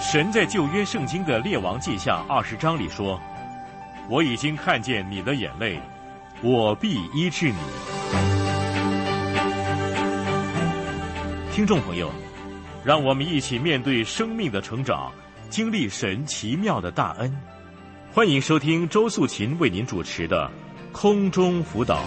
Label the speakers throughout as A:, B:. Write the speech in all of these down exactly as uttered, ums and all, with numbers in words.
A: 神在旧约圣经的列王记下二十章里说，我已经看见你的眼泪，我必医治你。听众朋友，让我们一起面对生命的成长，经历神奇妙的大恩。欢迎收听周素琴为您主持的空中辅导。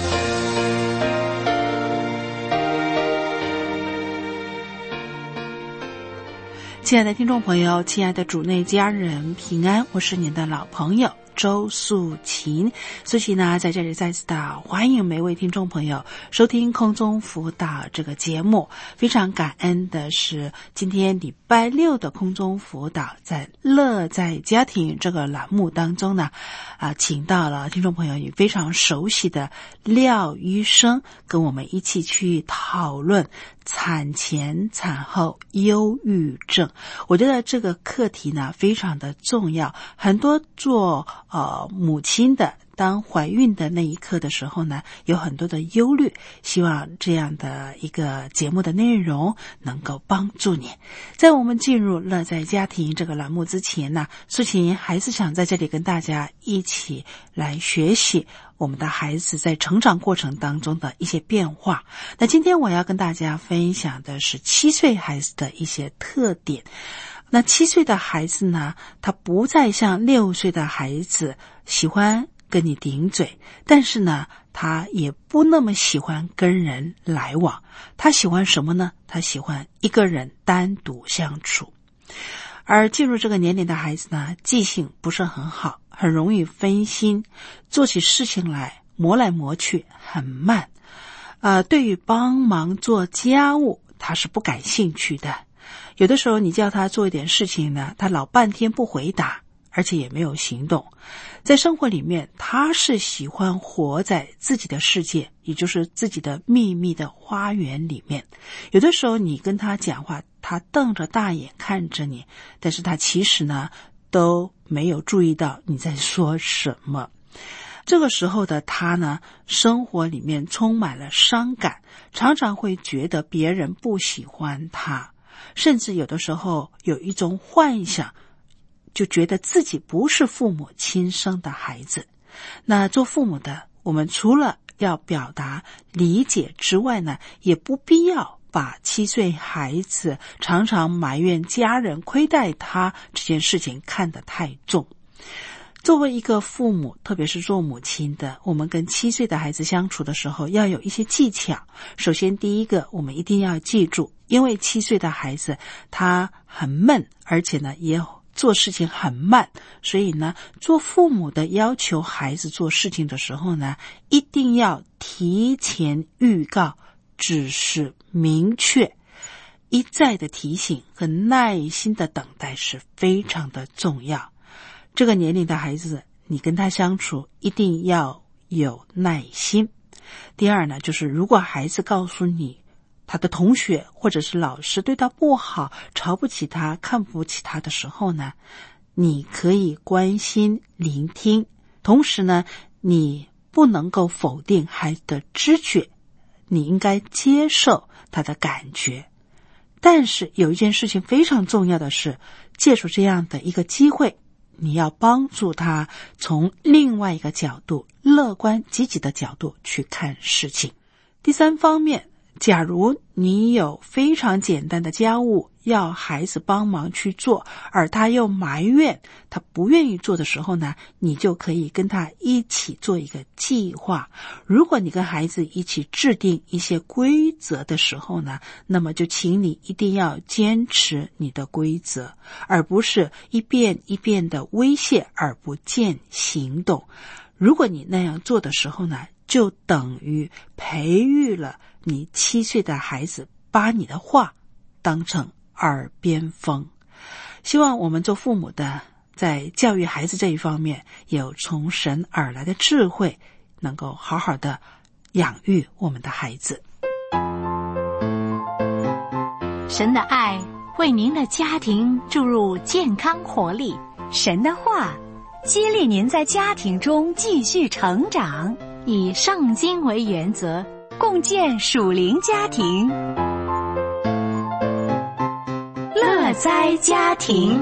B: 亲爱的听众朋友，亲爱的主内家人平安，我是您的老朋友周素琴。素琴呢，在这里再次的欢迎每位听众朋友收听空中辅导这个节目。非常感恩的是，今天礼拜六的空中辅导在乐在家庭这个栏目当中呢，啊，请到了听众朋友也非常熟悉的廖医生，跟我们一起去讨论产前产后忧郁症。我觉得这个课题呢非常的重要，很多做呃母亲的当怀孕的那一刻的时候呢，有很多的忧虑，希望这样的一个节目的内容能够帮助你。在我们进入乐在家庭这个栏目之前呢，素琴还是想在这里跟大家一起来学习我们的孩子在成长过程当中的一些变化。那今天我要跟大家分享的是七岁孩子的一些特点。那七岁的孩子呢，他不再像六岁的孩子喜欢跟你顶嘴，但是呢，他也不那么喜欢跟人来往。他喜欢什么呢？他喜欢一个人单独相处。而进入这个年龄的孩子呢，记性不是很好，很容易分心，做起事情来磨来磨去，很慢。呃，对于帮忙做家务，他是不感兴趣的。有的时候你叫他做一点事情呢，他老半天不回答，而且也没有行动。在生活里面，他是喜欢活在自己的世界，也就是自己的秘密的花园里面。有的时候你跟他讲话，他瞪着大眼看着你，但是他其实呢都没有注意到你在说什么。这个时候的他呢，生活里面充满了伤感，常常会觉得别人不喜欢他，甚至有的时候有一种幻想，就觉得自己不是父母亲生的孩子。那做父母的，我们除了要表达理解之外呢，也不必要把七岁孩子常常埋怨家人亏待他这件事情看得太重。作为一个父母，特别是做母亲的，我们跟七岁的孩子相处的时候要有一些技巧。首先第一个，我们一定要记住，因为七岁的孩子他很闷，而且呢也做事情很慢，所以呢做父母的要求孩子做事情的时候呢，一定要提前预告，指示明确，一再的提醒和耐心的等待是非常的重要。这个年龄的孩子，你跟他相处一定要有耐心。第二呢，就是如果孩子告诉你他的同学或者是老师对他不好，瞧不起他，看不起他的时候呢，你可以关心聆听，同时呢，你不能够否定孩子的知觉，你应该接受他的感觉。但是有一件事情非常重要的是，借助这样的一个机会，你要帮助他从另外一个角度，乐观积极的角度去看事情。第三方面，假如你有非常简单的家务要孩子帮忙去做，而他又埋怨他不愿意做的时候呢，你就可以跟他一起做一个计划。如果你跟孩子一起制定一些规则的时候呢，那么就请你一定要坚持你的规则，而不是一遍一遍的威胁而不见行动。如果你那样做的时候呢，就等于培育了你七岁的孩子把你的话当成耳边风。希望我们做父母的在教育孩子这一方面有从神而来的智慧，能够好好的养育我们的孩子。
C: 神的爱为您的家庭注入健康活力，
D: 神的话激励您在家庭中继续成长，
C: 以圣经为原则，
D: 共建属灵家庭。乐
C: 乐哉家庭。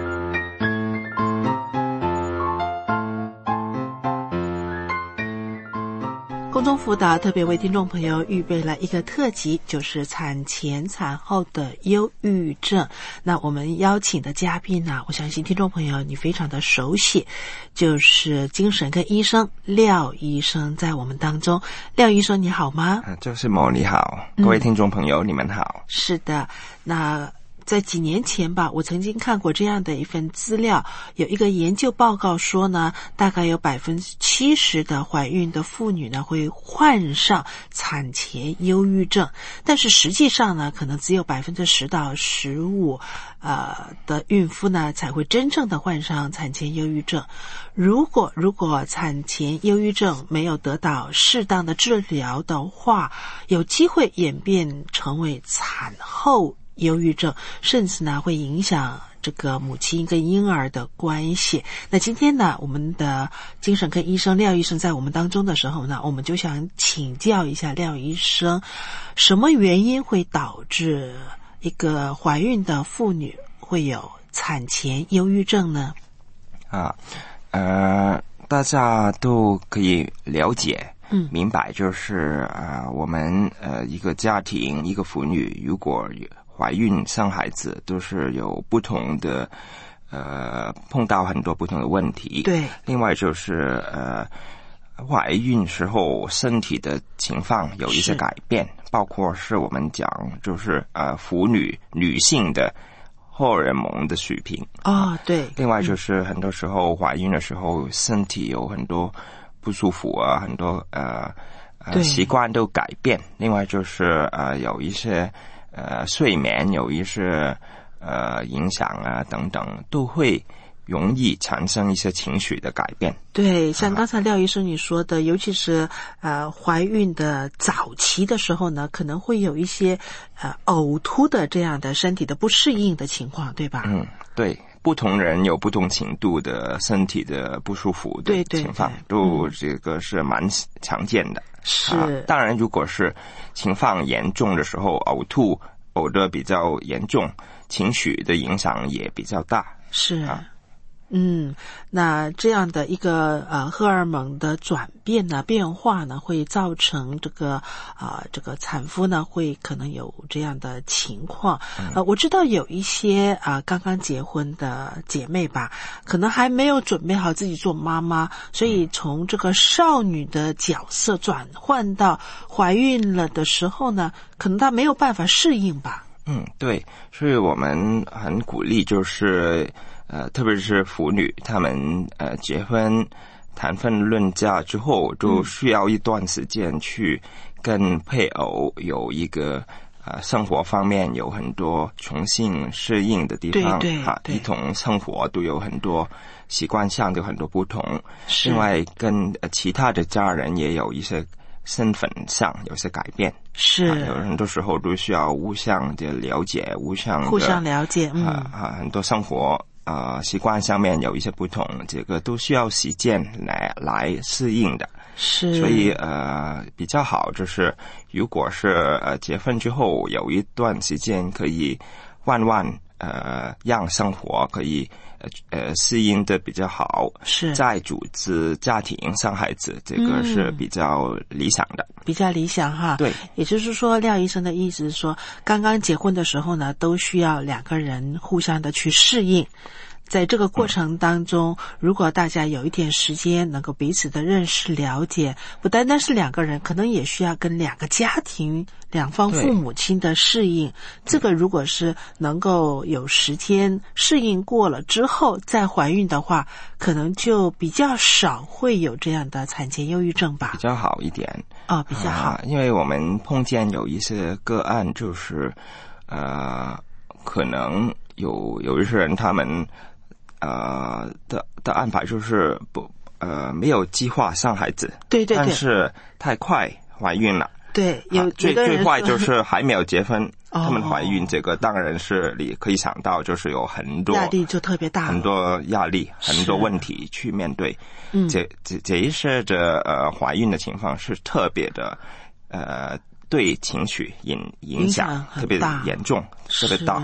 B: 空中辅导特别为听众朋友预备了一个特辑，就是产前产后的忧郁症。那我们邀请的嘉宾呢，我相信听众朋友你非常的熟悉，就是精神科医生廖医生在我们当中。廖医生你好吗？
E: 就是某你好，各位听众朋友、嗯、你们好。
B: 是的，那在几年前吧，我曾经看过这样的一份资料，有一个研究报告说呢，大概有百分之七十的怀孕的妇女呢会患上产前忧郁症，但是实际上呢，可能只有百分之十到十五呃的孕妇呢才会真正的患上产前忧郁症。如果如果产前忧郁症没有得到适当的治疗的话，有机会演变成为产后忧郁症，甚至呢会影响这个母亲跟婴儿的关系。那今天呢，我们的精神科医生廖医生在我们当中的时候呢，我们就想请教一下廖医生，什么原因会导致一个怀孕的妇女会有产前忧郁症呢？
E: 啊，呃，大家都可以了解。嗯，明白，就是呃，我们呃一个家庭一个妇女如果怀孕生孩子，都是有不同的呃碰到很多不同的问题。
B: 对，
E: 另外就是呃怀孕时候身体的情况有一些改变，包括是我们讲就是呃妇女女性的荷尔蒙的水平。
B: 哦，对。
E: 另外就是很多时候怀孕的时候身体有很多不舒服啊，很多呃呃习惯都改变。另外就是呃有一些呃睡眠有一些呃影响啊等等，都会容易产生一些情绪的改变。
B: 对，像刚才廖医生你说的，尤其是呃怀孕的早期的时候呢，可能会有一些呃呕吐的这样的身体的不适应的情况，对吧？嗯，
E: 对。不同人有不同程度的身体的不舒服的情况，都这个是蛮常见的。
B: 是、
E: 啊，当然，如果是情况严重的时候，呕吐呕得比较严重，情绪的影响也比较大。
B: 是。啊嗯，那这样的一个呃荷尔蒙的转变呢、变化呢，会造成这个啊、呃、这个产妇呢会可能有这样的情况。呃，我知道有一些啊、呃、刚刚结婚的姐妹吧，可能还没有准备好自己做妈妈，所以从这个少女的角色转换到怀孕了的时候呢，可能她没有办法适应吧。
E: 嗯，对，所以我们很鼓励就是呃，特别是妇女，她们呃结婚谈婚论嫁之后，都需要一段时间去跟配偶有一个呃生活方面有很多重新适应的地方。
B: 对对
E: 啊，一同生活都有很多习惯上有很多不同。另外跟呃其他的家人也有一些身份上有些改变。
B: 是、
E: 啊、有很多时候都需要互相的了解，互相的
B: 互相了解。嗯
E: 啊啊，很多生活呃习惯上面有一些不同，这个都需要时间来来适应的。
B: 是，
E: 所以呃比较好就是如果是呃结婚之后有一段时间可以慢慢呃让生活可以呃呃适应的比较好，
B: 是
E: 再组织家庭生孩子，这个是比较理想的。
B: 嗯、比较理想哈。
E: 对，
B: 也就是说廖医生的意思是说，刚刚结婚的时候呢，都需要两个人互相的去适应。在这个过程当中、嗯、如果大家有一点时间能够彼此的认识了解，不单单是两个人，可能也需要跟两个家庭两方父母亲的适应。这个如果是能够有时间适应过了之后再怀孕的话，可能就比较少会有这样的产前忧郁症吧。
E: 比较好一点
B: 啊、哦，比较好、
E: 呃、因为我们碰见有一些个案，就是呃可能有有一些人他们呃的的安排就是不呃没有计划生孩子，
B: 对对对，
E: 但是太快怀孕了。
B: 对，有、
E: 啊、最最坏就是还没有结婚，
B: 哦、
E: 他们怀孕，这个当然是你可以想到，就是有很多
B: 压力就特别大，
E: 很多压力，很多问题去面对。
B: 嗯，
E: 这这这一些的呃怀孕的情况是特别的呃对情绪影影响特别严重，特别大。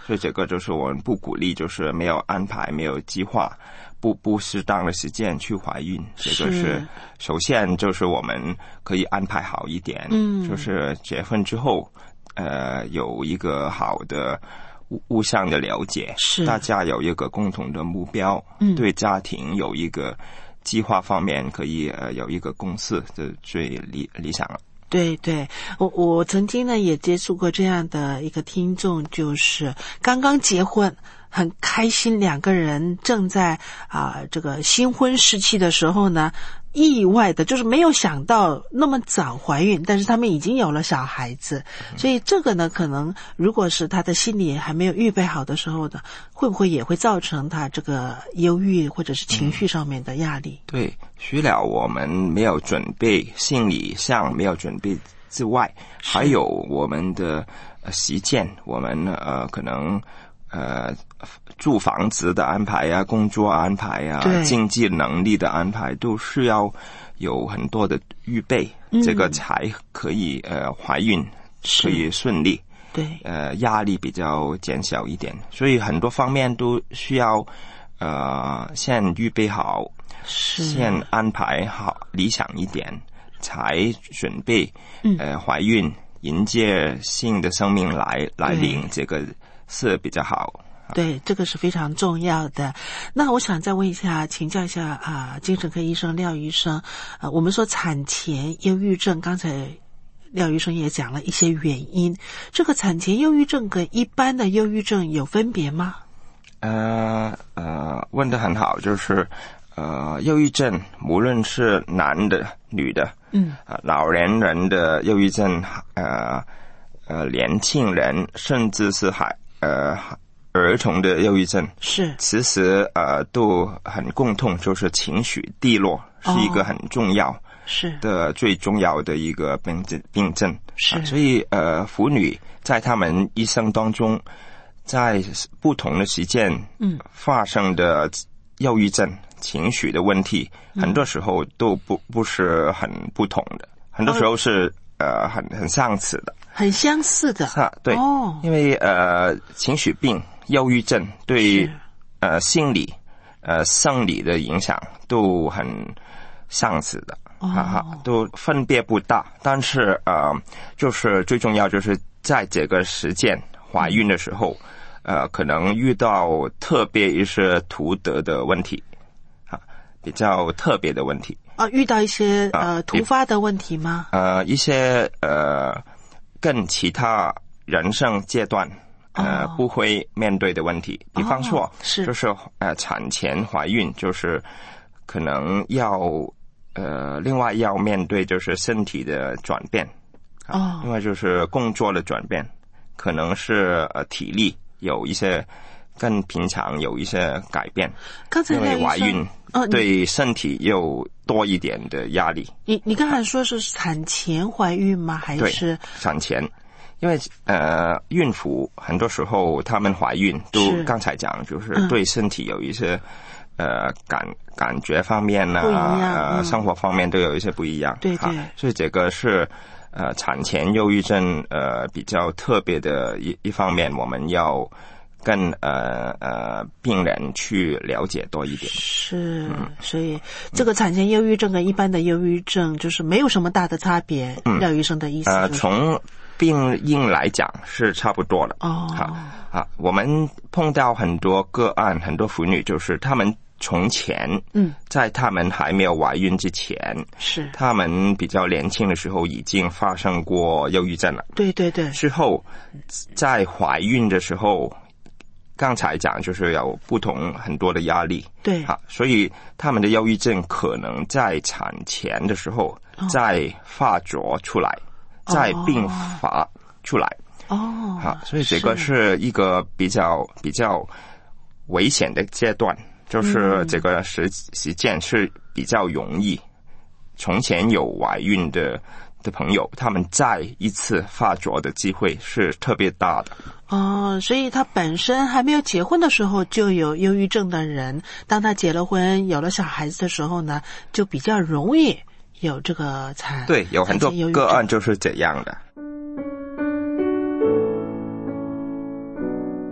E: 所以这个就是我们不鼓励，就是没有安排、没有计划、不不适当的时间去怀孕。这个是首先就是我们可以安排好一点，嗯，就是结婚之后，呃，有一个好的互相的了解，是大家有一个共同的目标，嗯，对家庭有一个计划方面可以呃有一个共识，这最理理想了。
B: 对对，我我曾经呢也接触过这样的一个听众，就是刚刚结婚，很开心，两个人正在啊、呃、这个新婚时期的时候呢，意外的就是没有想到那么早怀孕，但是他们已经有了小孩子，所以这个呢，可能如果是他的心理还没有预备好的时候呢，会不会也会造成他这个忧郁或者是情绪上面的压力？
E: 嗯、对，除了我们没有准备，心理上没有准备之外，还有我们的呃实践，我们呃可能。呃，住房子的安排啊，工作安排啊，经济能力的安排，都是要有很多的预备，嗯、这个才可以呃怀孕可以顺利。
B: 对，
E: 呃，压力比较减小一点，所以很多方面都需要呃先预备好，先安排好理想一点，才准备呃怀孕迎接新的生命来来临，这个是比较好。
B: 对，这个是非常重要的。那我想再问一下，请教一下啊、呃，精神科医生廖医生，啊、呃，我们说产前忧郁症，刚才廖医生也讲了一些原因，这个产前忧郁症跟一般的忧郁症有分别吗？
E: 呃呃，问得很好，就是呃，忧郁症无论是男的、女的，嗯，呃、老年人的忧郁症，呃呃，年轻人，甚至是还呃。儿童的忧郁症是其实呃都很共通，就是情绪低落是一个很重要是的、哦、最重要的一个病症病症是、啊、所以呃妇女在她们一生当中，在不同的时间嗯发生的忧郁症情绪的问题、嗯、很多时候都不不是很不同的，很多时候是、哦、呃很很相似的
B: 很相似的
E: 啊对哦，因为呃情绪病忧郁症对呃心理呃生理的影响都很相似的，哈哈、哦，都分别不大，但是呃就是最重要就是在这个时间怀孕的时候，呃可能遇到特别一些突得的问题啊，比较特别的问题
B: 啊，遇到一些呃突发的问题吗？
E: 呃一些呃跟其他人生阶段。呃， oh. 不会面对的问题，比方说， oh, 是就是呃产前怀孕，就是可能要呃另外要面对就是身体的转变，哦、oh. ，另外就是工作的转变，可能是呃体力有一些跟平常有一些改变，
B: 刚才
E: 因为怀孕对身体又多一点的压力。
B: 你你刚才说是产前怀孕吗？还是
E: 对产前？因为呃，孕妇很多时候她们怀孕都刚才讲，就是对身体有一些、嗯、呃感感觉方面呢、啊，呃，生活方面都有一些不一样。对对，所以这个是呃产前忧郁症呃比较特别的一一方面，我们要跟呃呃病人去了解多一点。
B: 是，嗯、所以这个产前忧郁症跟一般的忧郁症就是没有什么大的差别。嗯、廖医生的意思、就是、
E: 呃从病因来讲是差不多的哦。好啊，我们碰到很多个案，很多妇女就是她们从前，嗯，在她们还没有怀孕之前，是她们比较年轻的时候已经发生过忧郁症了。
B: 对对对。
E: 之后在怀孕的时候，刚才讲就是有不同很多的压力，对，好，所以她们的忧郁症可能在产前的时候再发作出来。哦再并发出来哦，好，所以这个是一个比较比较危险的阶段，就是这个时时间是比较容易，从前有怀孕的的朋友，他们再一次发作的机会是特别大的。
B: 哦，所以他本身还没有结婚的时候就有忧郁症的人，当他结了婚有了小孩子的时候呢，就比较容易有这个产
E: 对，有很多个案就是这样的。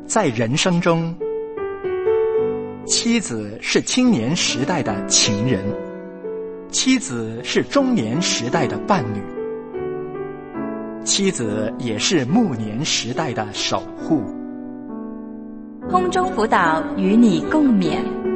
F: 在人生中，妻子是青年时代的情人，妻子是中年时代的伴侣，妻子也是暮年时代的守护。
D: 空中辅导与你共勉。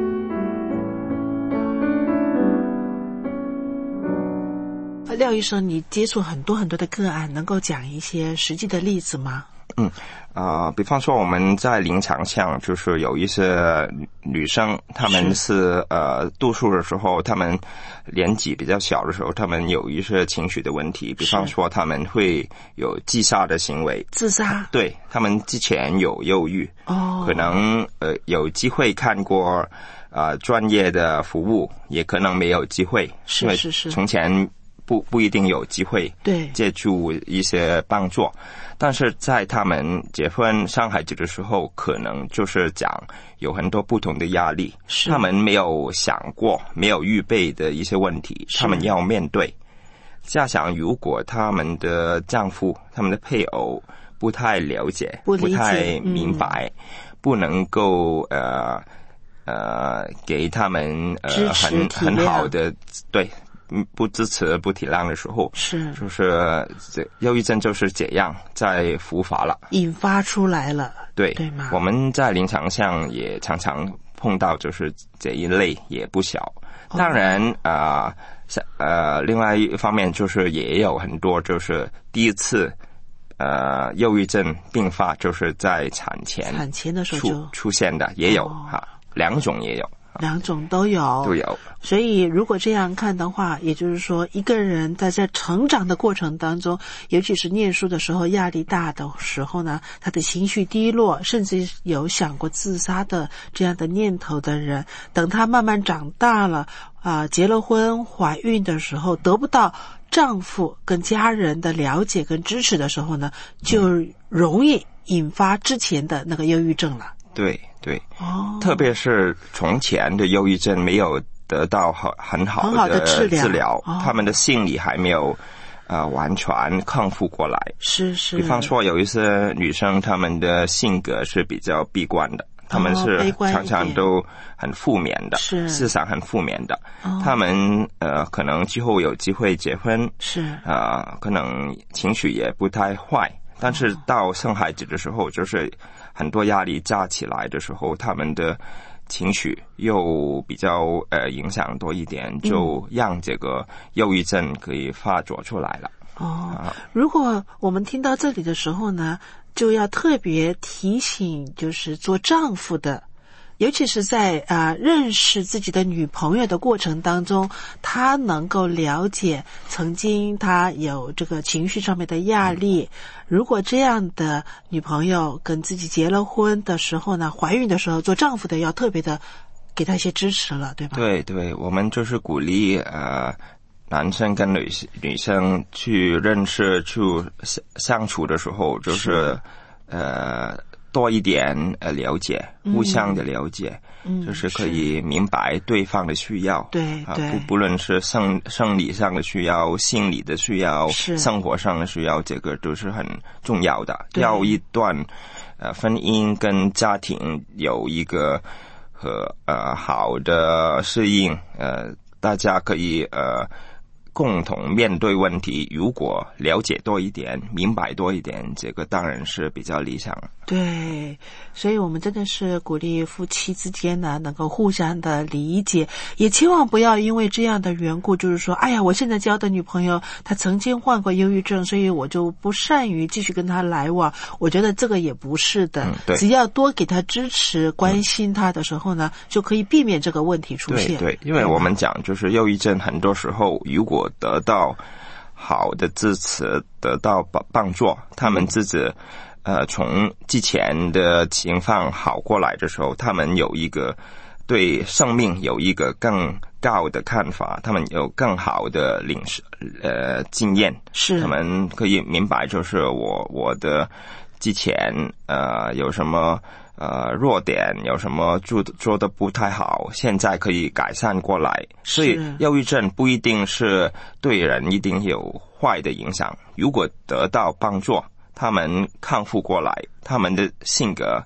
B: 廖医生，你接触很多很多的个案，能够讲一些实际的例子吗？
E: 嗯，啊、呃，比方说我们在临床上，就是有一些女生，她们是呃读书的时候，她们年纪比较小的时候，她们有一些情绪的问题，比方说她们会有自杀的行为。
B: 自杀？对，
E: 她们之前有忧郁，哦，可能呃有机会看过呃专业的服务，也可能没有机会，
B: 是是是，
E: 从前不不一定有机会
B: 对
E: 接触一些帮助。但是在他们结婚生孩子的时候，可能就是讲有很多不同的压力，他们没有想过、没有预备的一些问题，他们要面对。加上如果他们的丈夫、他们的配偶不太了解、
B: 不,
E: 不太明白，嗯、不能够呃呃给他们呃很很好的对。不支持不体谅的时候，
B: 是
E: 就是这忧郁症就是这样在复发了，
B: 引发出来了，
E: 对
B: 对吗？
E: 我们在临床上也常常碰到，就是这一类也不小。哦、当然啊，呃, 呃，另外一方面就是也有很多就是第一次呃忧郁症并发，就是在产前
B: 产前的时候就
E: 出现的也有哈、哦，两种也有。
B: 两种都有，
E: 都有。
B: 所以如果这样看的话，也就是说，一个人在在成长的过程当中，尤其是念书的时候，压力大的时候呢，他的情绪低落，甚至有想过自杀的这样的念头的人，等他慢慢长大了，啊、呃，结了婚、怀孕的时候，得不到丈夫跟家人的了解跟支持的时候呢，就容易引发之前的那个忧郁症了。
E: 对对，
B: 哦，
E: 特别是从前的忧郁症没有得到很很好的
B: 很好的治疗，
E: 治疗
B: 哦、
E: 他们的心理还没有呃完全康复过来。
B: 是是，
E: 比方说有一些女生，她们的性格是比较闭关的，她们是常常都很负面的，
B: 是
E: 思想很负面的。
B: 哦、
E: 她们呃可能之后有机会结婚，
B: 是
E: 啊、呃，可能情绪也不太坏，但是到生孩子的时候，就是很多压力加起来的时候，他们的情绪又比较呃影响多一点，就让这个忧郁症可以发作出来了。
B: 哦，啊、如果我们听到这里的时候呢，就要特别提醒，就是做丈夫的，尤其是在啊、呃、认识自己的女朋友的过程当中，他能够了解曾经他有这个情绪上面的压力。嗯、如果这样的女朋友跟自己结了婚的时候呢，怀孕的时候，做丈夫的要特别的给他一些支持了，对吧？
E: 对对，我们就是鼓励呃男生跟女女生去认识、去相处的时候，就是，是呃。多一点呃了解，互相的了解，嗯，就是可以明白对方的需要，
B: 对
E: 啊，
B: 对，
E: 不不论是生生理上的需要、心理的需要、生活上的需要，这个都是很重要的。要一段呃婚姻跟家庭有一个和呃好的适应，呃，大家可以呃。共同面对问题，如果了解多一点，明白多一点，这个当然是比较理想。
B: 对，所以我们真的是鼓励夫妻之间呢，能够互相的理解，也千万不要因为这样的缘故，就是说，哎呀，我现在交的女朋友她曾经患过忧郁症，所以我就不善于继续跟她来往。我觉得这个也不是的，
E: 嗯、对，
B: 只要多给她支持、关心她的时候呢，嗯、就可以避免这个问题出现。
E: 对对，因为我们讲就是忧郁症，很多时候如果得到好的支持，得到帮帮助，他们自己呃从之前的情况好过来的时候，他们有一个对生命有一个更高的看法，他们有更好的领呃经验，
B: 是
E: 他们可以明白，就是我我的之前呃有什么呃弱点，有什么做做的不太好，现在可以改善过来。所以忧郁症不一定是对人一定有坏的影响，如果得到帮助，他们康复过来，他们的性格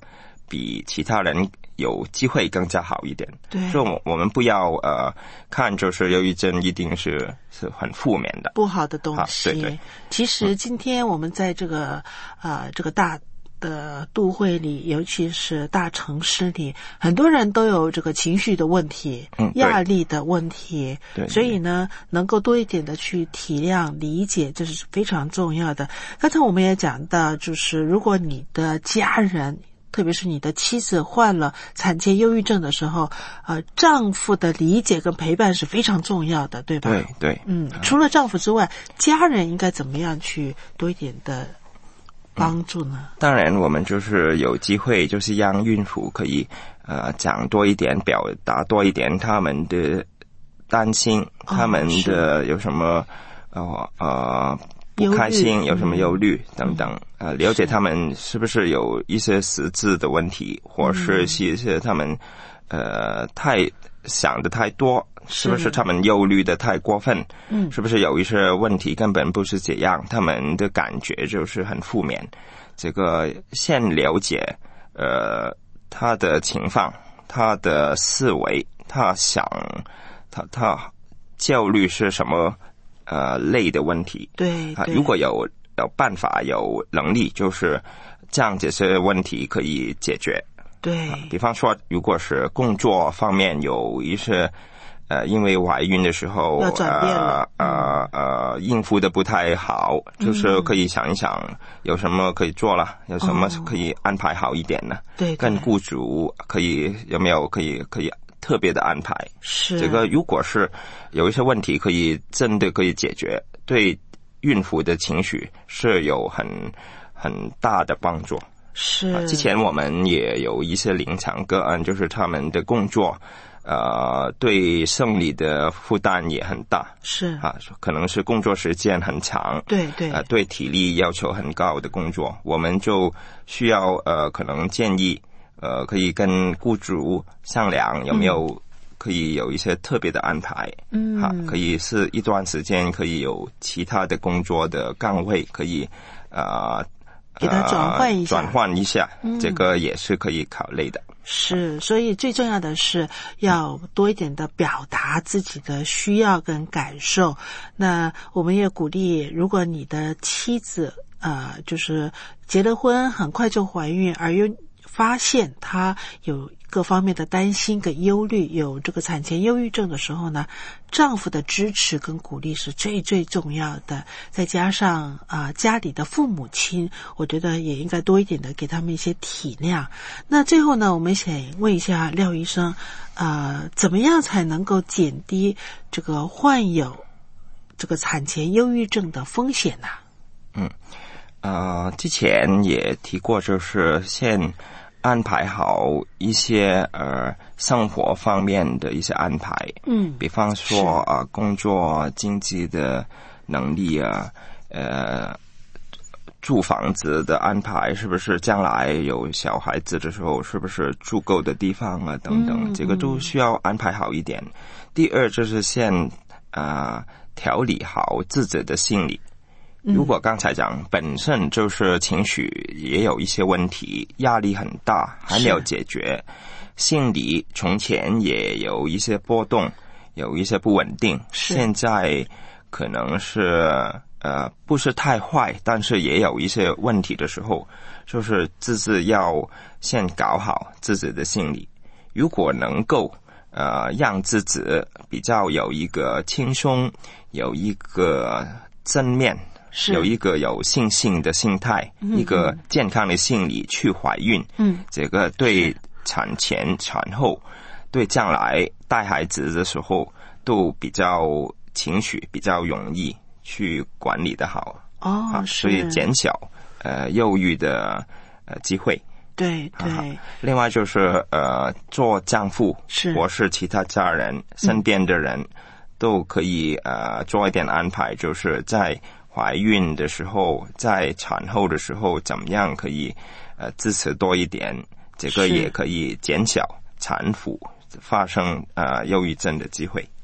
E: 比其他人有机会更加好一点。
B: 对，
E: 所以我们不要呃看就是忧郁症一定是是很负面的
B: 不好的东西。
E: 对对，
B: 其实今天我们在这个呃这个大的都会里，尤其是大城市里，很多人都有这个情绪的问题、
E: 嗯、
B: 压力的问题，
E: 对，
B: 所以呢能够多一点的去体谅理解，这是非常重要的。刚才我们也讲到，就是如果你的家人特别是你的妻子患了产前忧郁症的时候，呃，丈夫的理解跟陪伴是非常重要的，对吧？
E: 对对，
B: 嗯，除了丈夫之外，家人应该怎么样去多一点的帮助呢？
E: 嗯、当然，我们就是有机会，就是让孕妇可以呃讲多一点，表达多一点他们的担心，
B: 哦、
E: 他们的有什么呃呃。不开心有什么忧虑等等、嗯、呃，了解他们是不是有一些实质的问题，或是一些他们呃太想的太多，是不是他们忧虑的太过分，嗯，是不是有一些问题根本不是这样，他们的感觉就是很负面。这个先了解呃他的情况，他的思维，他想他他焦虑是什么呃，类的问题，
B: 对
E: 啊，如果有有办法、有能力，就是将这些问题可以解决。
B: 对、啊，
E: 比方说，如果是工作方面有一些呃，因为怀孕的时候
B: 要转变了，
E: 呃呃呃，应付的不太好，就是可以想一想有什么可以做了，有什么可以安排好一点呢？
B: 对，
E: 跟雇主可以有没有可以可以特别的安排？
B: 是
E: 这个，如果是有一些问题可以真的可以解决，对孕妇的情绪是有很很大的帮助。
B: 是、
E: 啊，之前我们也有一些临床个案，就是他们的工作呃对生理的负担也很大，
B: 是
E: 啊，可能是工作时间很长，
B: 对对，
E: 呃，对体力要求很高的工作，我们就需要呃可能建议呃可以跟雇主商量有没有可以有一些特别的安排，嗯，啊，可以是一段时间可以有其他的工作的岗位可以呃
B: 给他转换一下，
E: 转换一下，嗯，这个也是可以考虑的。
B: 是，所以最重要的是要多一点的表达自己的需要跟感受。那我们也鼓励，如果你的妻子呃就是结了婚很快就怀孕，而又发现她有各方面的担心跟忧虑，有这个产前忧郁症的时候呢，丈夫的支持跟鼓励是最最重要的。再加上啊、呃、家里的父母亲，我觉得也应该多一点的给他们一些体谅。那最后呢，我们想问一下廖医生，呃，怎么样才能够减低这个患有这个产前忧郁症的风险呢？
E: 嗯，呃，之前也提过，就是先安排好一些呃生活方面的一些安排，嗯，比方说啊、呃、工作经济的能力啊，呃住房子的安排，是不是将来有小孩子的时候是不是住够的地方啊等等，嗯、这个都需要安排好一点。第二就是先啊、呃、调理好自己的心理。如果刚才讲本身就是情绪也有一些问题，压力很大还没有解决，心理从前也有一些波动，有一些不稳定，现在可能是呃不是太坏，但是也有一些问题的时候，就是自己要先搞好自己的心理。如果能够呃让自己比较有一个轻松，有一个正面，有一个有信心的心态，嗯、一个健康的心理去怀孕，嗯，这个对产前产后对将来带孩子的时候都比较情绪比较容易去管理的好
B: 哦，
E: 啊，所以减小呃忧郁的呃机会。
B: 对对、啊，
E: 另外就是呃做丈夫是或是其他家人身边的人、嗯、都可以呃做一点安排，就是在怀孕的时候，在产后的时候，怎么样可以呃支持多一点？这个也可以减小产妇发生呃忧郁症的机会。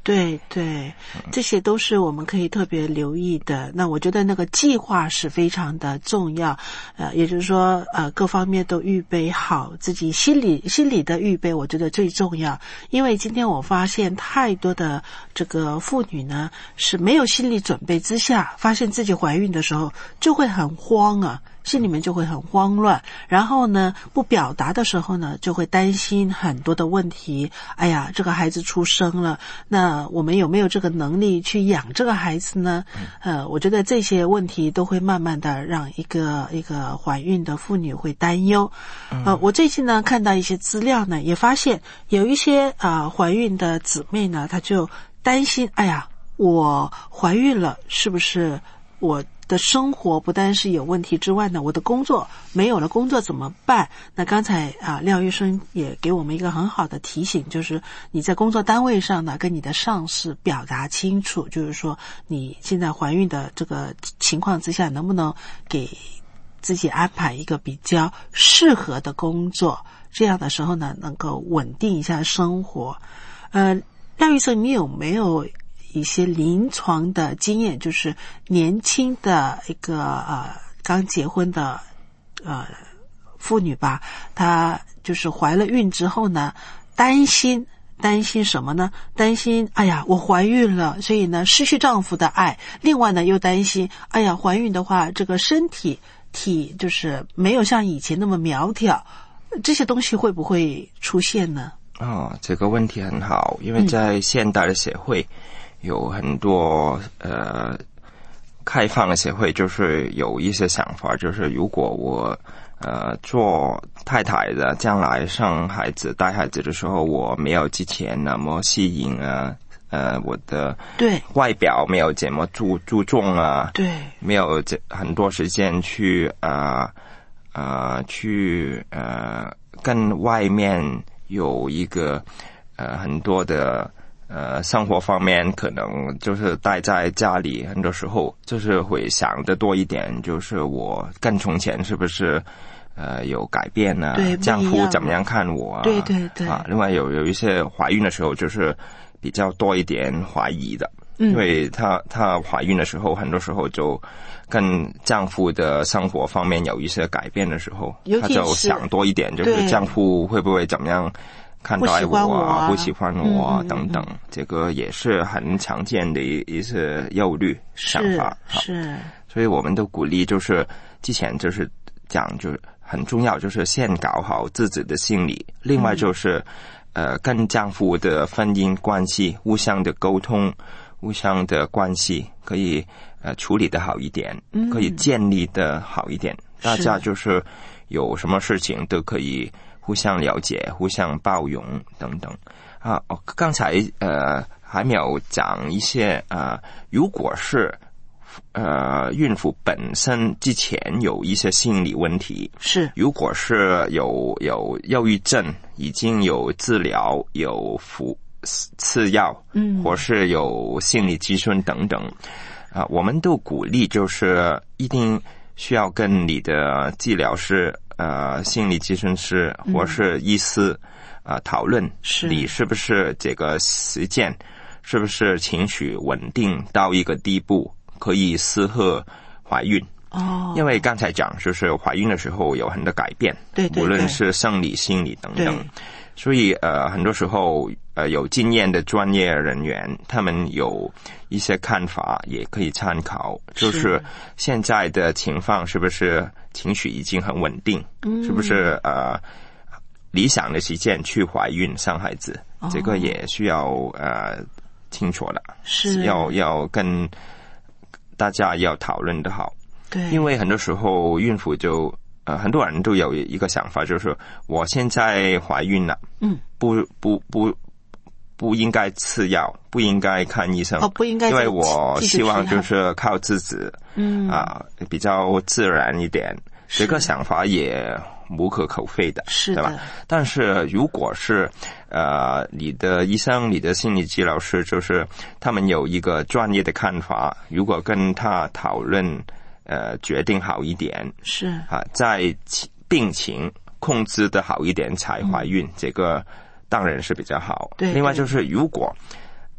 B: 对对，这些都是我们可以特别留意的。那我觉得那个计划是非常的重要，呃，也就是说，呃，各方面都预备好，自己心理心理的预备，我觉得最重要。因为今天我发现太多的这个妇女呢是没有心理准备之下，发现自己怀孕的时候就会很慌啊。心里面就会很慌乱，然后呢不表达的时候呢就会担心很多的问题。哎呀，这个孩子出生了，那我们有没有这个能力去养这个孩子呢？呃，我觉得这些问题都会慢慢的让一个一个怀孕的妇女会担忧。呃，我最近呢看到一些资料呢，也发现有一些啊、呃、怀孕的姊妹呢，她就担心，哎呀，我怀孕了，是不是我的生活不但是有问题之外呢，我的工作没有了，工作怎么办？那刚才啊廖医生也给我们一个很好的提醒，就是你在工作单位上呢跟你的上司表达清楚，就是说你现在怀孕的这个情况之下，能不能给自己安排一个比较适合的工作，这样的时候呢能够稳定一下生活。呃廖医生，你有没有一些临床的经验，就是年轻的一个呃刚结婚的呃妇女吧，她就是怀了孕之后呢，担心担心什么呢？担心哎呀我怀孕了，所以呢失去丈夫的爱。另外呢又担心哎呀怀孕的话，这个身体体就是没有像以前那么苗条，这些东西会不会出现呢？
E: 哦，这个问题很好，因为在现代的社会。嗯有很多呃开放的协会，就是有一些想法，就是如果我呃做太太的，将来生孩子带孩子的时候，我没有之前那么吸引啊，呃我的
B: 对
E: 外表没有这么注注重啊，
B: 对，
E: 没有这很多时间去啊啊、呃、去呃跟外面有一个呃很多的。呃，生活方面可能就是待在家里，很多时候就是会想得多一点，就是我跟从前是不是呃有改变呢？
B: 对，
E: 丈夫怎么样看我啊？
B: 对对对。
E: 啊，另外有有一些怀孕的时候就是比较多一点怀疑的，嗯、因为她她怀孕的时候，很多时候就跟丈夫的生活方面有一些改变的时候，她就想多一点，就是丈夫会不会怎么样？看待我啊，不喜欢我啊，嗯、等等，这个也是很常见的一一些忧虑想法。
B: 是，是
E: 所以我们都鼓励，就是之前就是讲，就是很重要，就是先搞好自己的心理。另外就是，嗯、呃，跟丈夫的婚姻关系互相的沟通，互相的关系可以呃处理的好一点，嗯、可以建立的好一点。大家就是有什么事情都可以。互相了解，互相包容等等啊！我刚才呃还没有讲一些啊、呃，如果是呃孕妇本身之前有一些心理问题，
B: 是
E: 如果是有有忧郁症，已经有治疗，有服吃药，嗯，或是有心理咨询等等啊、呃，我们都鼓励就是一定需要跟你的治疗师。呃，心理咨询师或是医师啊、呃、讨论，你是不是这个实践，是不是情绪稳定到一个地步，可以适合怀孕？哦，因为刚才讲就是怀孕的时候有很多改变，
B: 对对对，
E: 无论是生理、心理等等，所以呃，很多时候呃有经验的专业人员，他们有一些看法也可以参考，就是现在的情况是不是？情绪已经很稳定，嗯、是不是呃理想的时间去怀孕生孩子？哦、这个也需要呃清楚了，
B: 是
E: 要要跟大家要讨论的好。
B: 对，
E: 因为很多时候孕妇就呃很多人都有一个想法，就是我现在怀孕了，嗯，不不不不应该吃药，不应该看医生，
B: 哦，不应该，
E: 因为我希望就是靠自己，嗯啊、呃，比较自然一点。这个想法也无可厚非的，
B: 是的，
E: 对吧？但是如果是呃你的医生、你的心理治疗师，就是他们有一个专业的看法，如果跟他讨论，呃，决定好一点，
B: 是
E: 啊，在病情控制的好一点才怀孕，嗯、这个当然是比较好。
B: 对，
E: 另外就是如果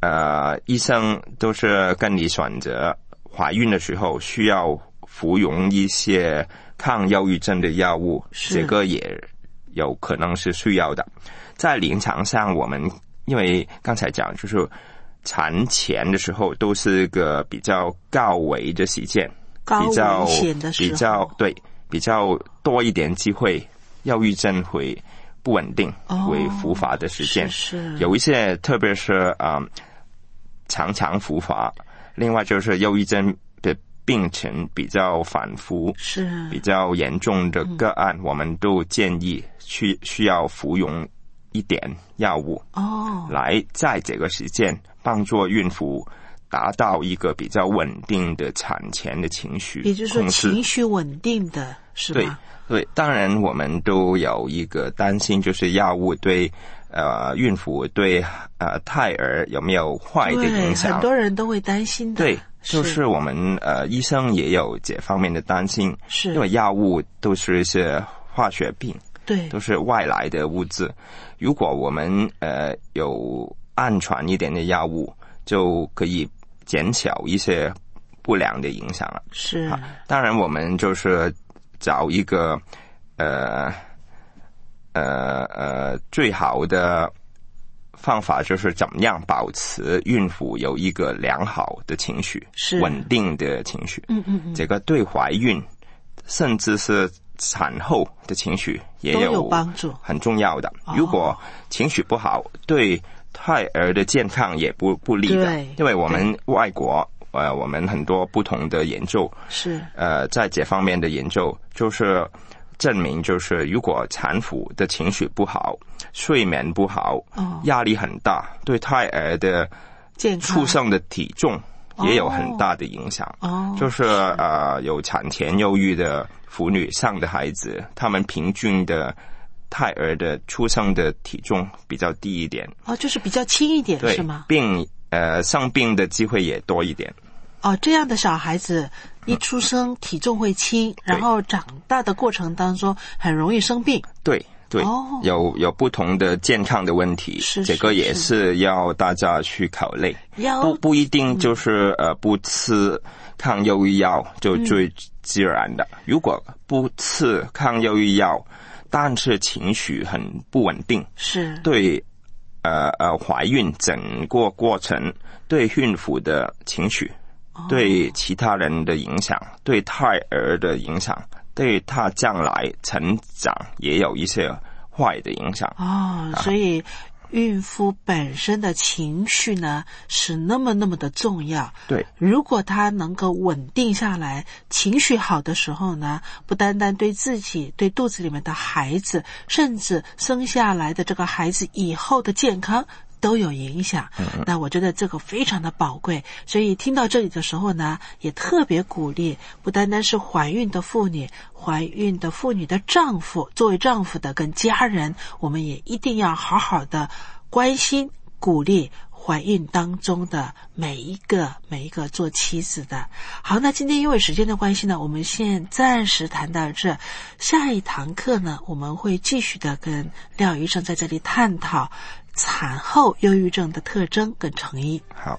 E: 呃，医生都是跟你选择怀孕的时候需要服用一些抗忧郁症的药物，这个也有可能是需要的。在临床上，我们因为刚才讲就是产前的时候都是一个比较高危的时间，
B: 高
E: 比较
B: 危险的时候，
E: 比较对比较多一点机会，忧郁症会不稳定，
B: 哦、
E: 会复发的时间。
B: 是是
E: 有一些特别是啊、呃、常常复发，另外就是忧郁症的病情比较反复，
B: 是
E: 比较严重的个案，嗯、我们都建议去需要服用一点药物
B: 哦，
E: 来在这个时间帮助孕妇达到一个比较稳定的产前的情绪，
B: 也就是说情绪稳定的是吧？
E: 对对，当然我们都有一个担心，就是药物对呃孕妇对呃胎儿有没有坏的影响？
B: 很多人都会担心的。
E: 对，就是我们呃医生也有这方面的担心，
B: 是
E: 因为药物都是一些化学品，
B: 对，
E: 都是外来的物质。如果我们呃有安全一点的药物，就可以减少一些不良的影响了。
B: 是，
E: 当然我们就是找一个呃呃呃最好的方法，就是怎么样保持孕妇有一个良好的情绪，
B: 是
E: 稳定的情绪。
B: 嗯嗯嗯，
E: 这个对怀孕甚至是产后的情绪也有
B: 都有帮助，
E: 很重要的。
B: 哦、
E: 如果情绪不好，对胎儿的健康也不不利的，因为我们外国呃，我们很多不同的研究
B: 是
E: 呃，在这方面的研究就是证明，就是如果产妇的情绪不好，睡眠不好，
B: 哦、
E: 压力很大，对胎儿的
B: 健康
E: 出生的体重也有很大的影响。
B: 哦，
E: 就是呃，有产前忧郁的妇女生的孩子，他们平均的胎儿的出生的体重比较低一点。
B: 哦，就是比较轻一点，是吗？
E: 病呃生病的机会也多一点。
B: 哦，这样的小孩子一出生体重会轻，嗯、然后长大的过程当中很容易生病。
E: 对对，
B: 哦、
E: 有有不同的健康的问题，
B: 是
E: 这个也是要大家去考虑。不不一定就是、嗯、呃不吃抗忧郁药就最自然的，嗯、如果不吃抗忧郁药，但是情绪很不稳定，
B: 是
E: 对呃呃怀孕整个过程对孕妇的情绪。对其他人的影响，对胎儿的影响，对他将来成长也有一些坏的影响。
B: 哦，所以孕妇本身的情绪呢是那么那么的重要。
E: 对，
B: 如果她能够稳定下来，情绪好的时候呢，不单单对自己，对肚子里面的孩子，甚至生下来的这个孩子以后的健康都有影响。那我觉得这个非常的宝贵，所以听到这里的时候呢，也特别鼓励不单单是怀孕的妇女，怀孕的妇女的丈夫，作为丈夫的跟家人，我们也一定要好好的关心鼓励怀孕当中的每一个每一个做妻子的。好，那今天因为时间的关系呢，我们先暂时谈到这，下一堂课呢，我们会继续的跟廖医生在这里探讨产后忧郁症的特征跟成因。
E: 好，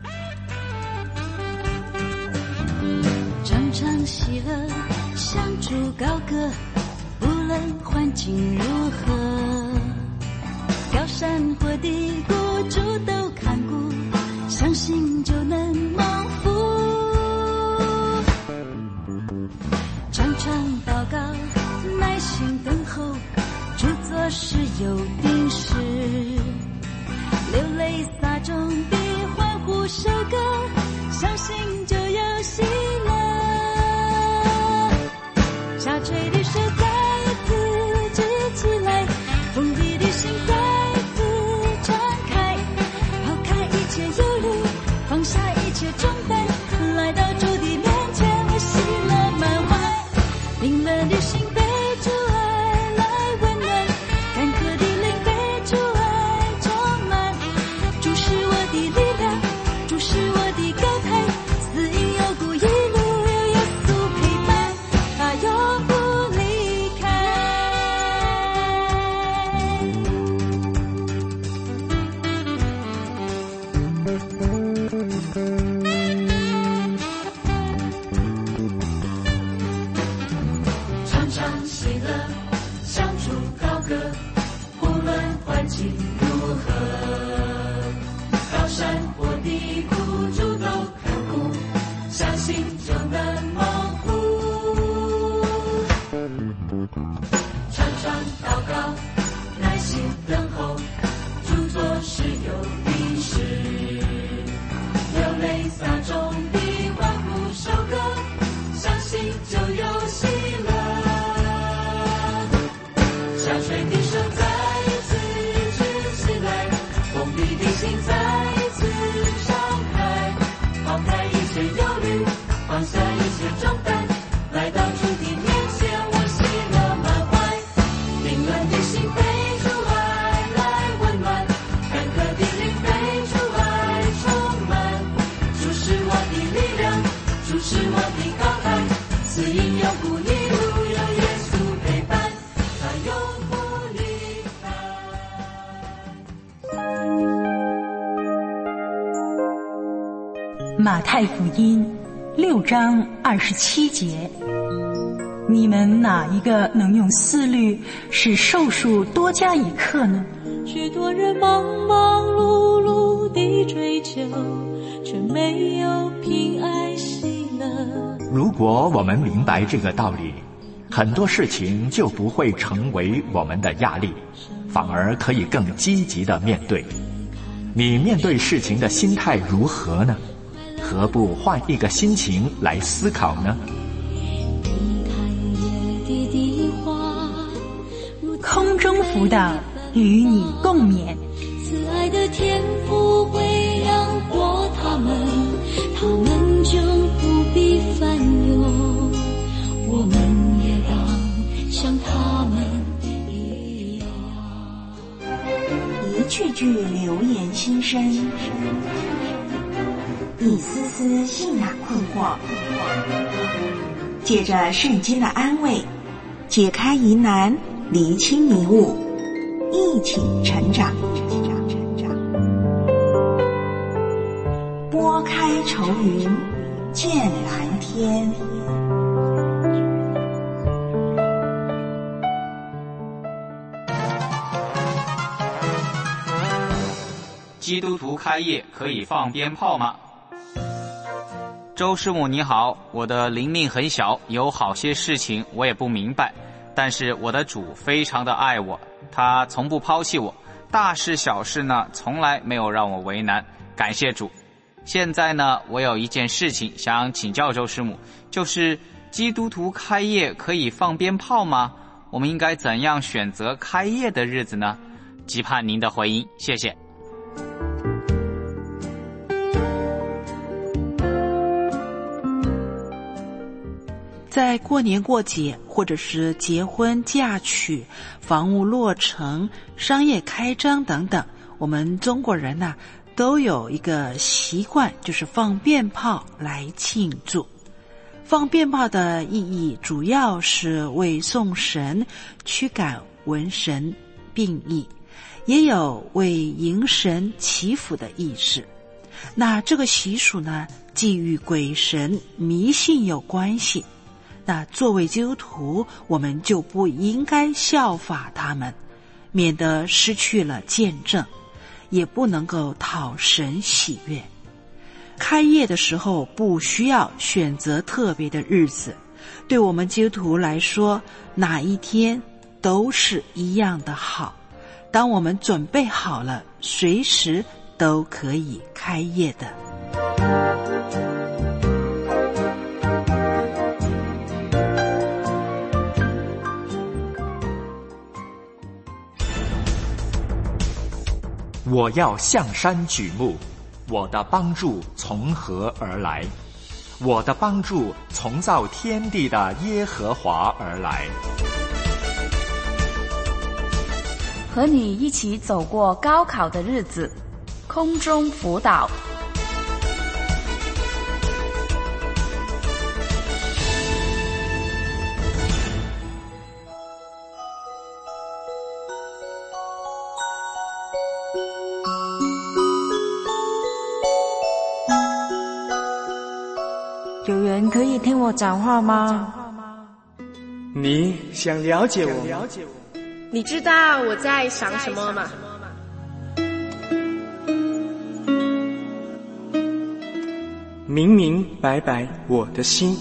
G: 常常喜乐，相助高歌，无论环境如何，高山或低谷，主都看顾，相信就能蒙福。常常祷告，耐心等候，主做事有定时，流泪撒种地，欢呼收割，相信就有喜乐。下垂的手再次举起来，封闭的心再次敞开，抛开一切忧虑，放下一切重担，来到主的面前，我喜乐满怀，冰冷的心被主爱来温暖，干渴的灵被主爱充满，主是我的力量，主是我的高台，死的手再一次举起来，封闭的心再一次敞开，抛开一切忧虑，放下一切重担，来到主的面前，我喜乐满怀。凌乱的心被主爱来温暖，干渴的灵被主爱充满。主是我的力量，主是我的高台，死荫有苦一路有耶稣陪伴，他永不离
D: 开。马太福音六章二十七节，你们哪一个能用思虑使寿数多加一刻呢？
G: 许多人忙忙碌碌地追求，却没有平安喜乐。
F: 如果我们明白这个道理，很多事情就不会成为我们的压力，反而可以更积极地面对。你面对事情的心态如何呢？何不换一个心情来思考呢？
D: 空中辅导与你共勉。
G: 慈爱的天父会让过他们，他们就不必烦忧，我们也当像他们一样。
H: 一句句流言心声，一丝丝信仰困惑，借着圣经的安慰，解开疑难，厘清迷雾，一起成长。拨开愁云见蓝天。
I: 基督徒开业可以放鞭炮吗？周师母你好，我的灵命很小，有好些事情我也不明白，但是我的主非常的爱我，他从不抛弃我，大事小事呢从来没有让我为难，感谢主。现在呢，我有一件事情想请教周师母，就是基督徒开业可以放鞭炮吗？我们应该怎样选择开业的日子呢？期盼您的回应，谢谢。
B: 在过年过节，或者是结婚嫁娶、房屋落成、商业开张等等，我们中国人呢、啊、都有一个习惯，就是放鞭炮来庆祝。放鞭炮的意义主要是为送神、驱赶瘟神病疫，也有为迎神祈福的意思。那这个习俗呢，既与鬼神迷信有关系，那作为基督徒，我们就不应该效法他们，免得失去了见证，也不能够讨神喜悦。开业的时候不需要选择特别的日子，对我们基督徒来说，哪一天都是一样的好。当我们准备好了，随时都可以开业的。
F: 我要向山举目，我的帮助从何而来？我的帮助从造天地的耶和华而来。
J: 和你一起走过高考的日子，空中辅导。
K: 有人可以听我讲话吗？
L: 你想了解我吗？
M: 你知道我在想什么吗？
L: 明明白白我的心。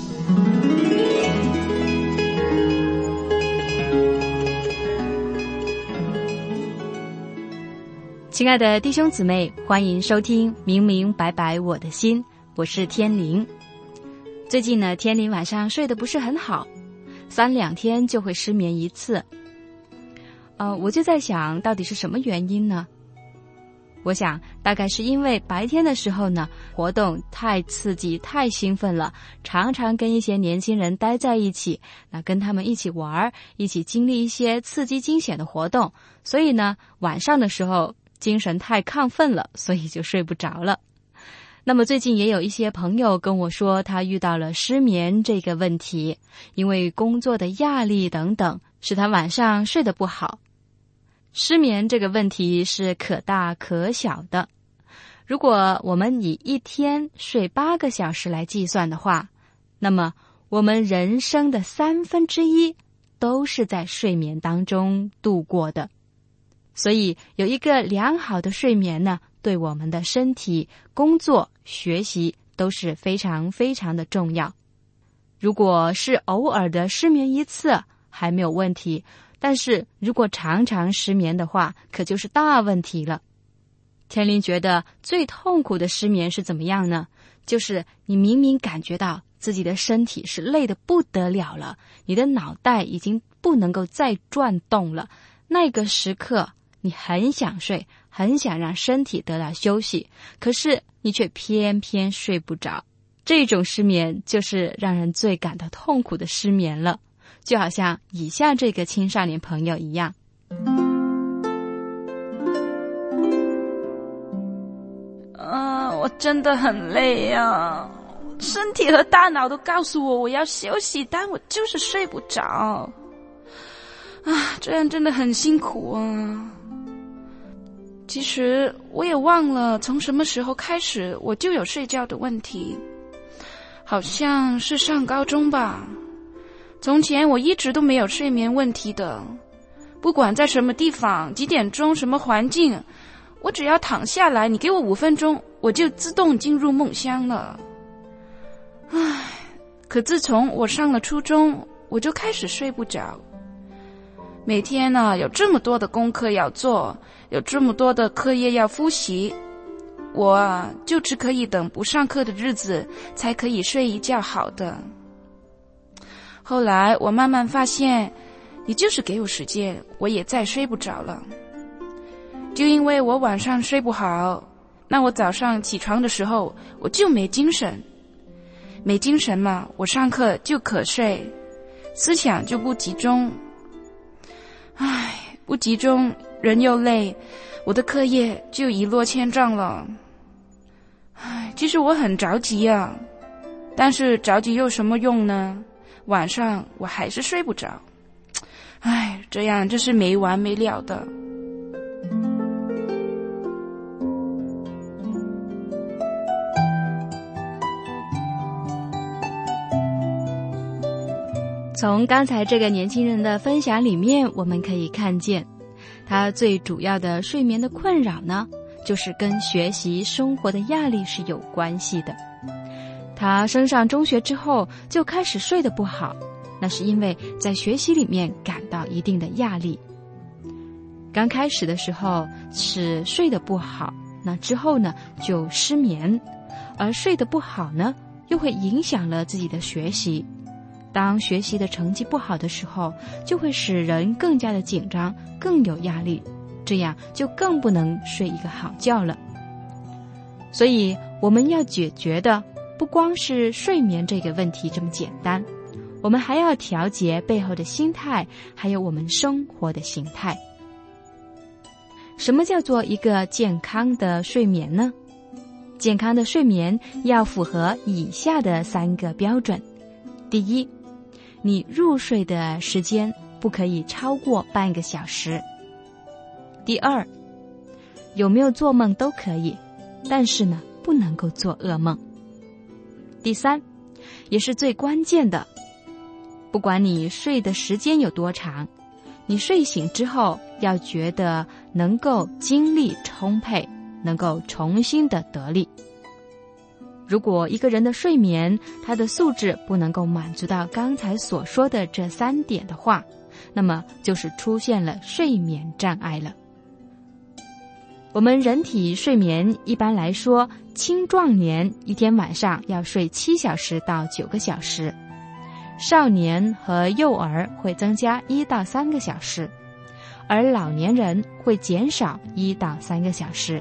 N: 亲爱的弟兄姊妹，欢迎收听明明白白我的心，我是天灵。最近呢，天灵晚上睡得不是很好，三两天就会失眠一次。 呃，我就在想，到底是什么原因呢？我想大概是因为白天的时候呢，活动太刺激太兴奋了，常常跟一些年轻人待在一起，那跟他们一起玩，一起经历一些刺激惊险的活动，所以呢晚上的时候精神太亢奋了，所以就睡不着了。那么最近也有一些朋友跟我说，他遇到了失眠这个问题，因为工作的压力等等，使他晚上睡得不好。失眠这个问题是可大可小的，如果我们以一天睡八个小时来计算的话，那么我们人生的三分之一都是在睡眠当中度过的。所以有一个良好的睡眠呢，对我们的身体、工作、学习都是非常非常的重要。如果是偶尔的失眠一次还没有问题，但是如果常常失眠的话，可就是大问题了。天灵觉得最痛苦的失眠是怎么样呢？就是你明明感觉到自己的身体是累得不得了了，你的脑袋已经不能够再转动了，那个时刻你很想睡，很想让身体得到休息，可是你却偏偏睡不着。这种失眠就是让人最感到痛苦的失眠了，就好像以下这个青少年朋友一样。
K: 啊，我真的很累啊，身体和大脑都告诉我我要休息，但我就是睡不着。啊，这样真的很辛苦啊。其实我也忘了从什么时候开始我就有睡觉的问题，好像是上高中吧。从前我一直都没有睡眠问题的，不管在什么地方、几点钟、什么环境，我只要躺下来，你给我五分钟，我就自动进入梦乡了。唉，可自从我上了初中，我就开始睡不着。每天呢，有这么多的功课要做，有这么多的课业要复习，我啊，就只可以等不上课的日子才可以睡一觉好的。后来我慢慢发现，你就是给我时间，我也再睡不着了。就因为我晚上睡不好，那我早上起床的时候我就没精神，没精神嘛，我上课就瞌睡，思想就不集中。唉，不集中，人又累，我的课业就一落千丈了。唉，其实我很着急啊，但是着急有什么用呢？晚上我还是睡不着。唉，这样就是没完没了的。
N: 从刚才这个年轻人的分享里面，我们可以看见他最主要的睡眠的困扰呢，就是跟学习生活的压力是有关系的。他升上中学之后就开始睡得不好，那是因为在学习里面感到一定的压力。刚开始的时候是睡得不好，那之后呢就失眠，而睡得不好呢又会影响了自己的学习。当学习的成绩不好的时候，就会使人更加的紧张，更有压力，这样就更不能睡一个好觉了。所以我们要解决的不光是睡眠这个问题这么简单，我们还要调节背后的心态，还有我们生活的形态。什么叫做一个健康的睡眠呢？健康的睡眠要符合以下的三个标准。第一，你入睡的时间不可以超过半个小时。第二，有没有做梦都可以，但是呢，不能够做噩梦。第三，也是最关键的，不管你睡的时间有多长，你睡醒之后要觉得能够精力充沛，能够重新的得力。如果一个人的睡眠，他的素质不能够满足到刚才所说的这三点的话，那么就是出现了睡眠障碍了。我们人体睡眠一般来说，青壮年一天晚上要睡七小时到九个小时，少年和幼儿会增加一到三个小时， 而老年人会减少一到三个小时。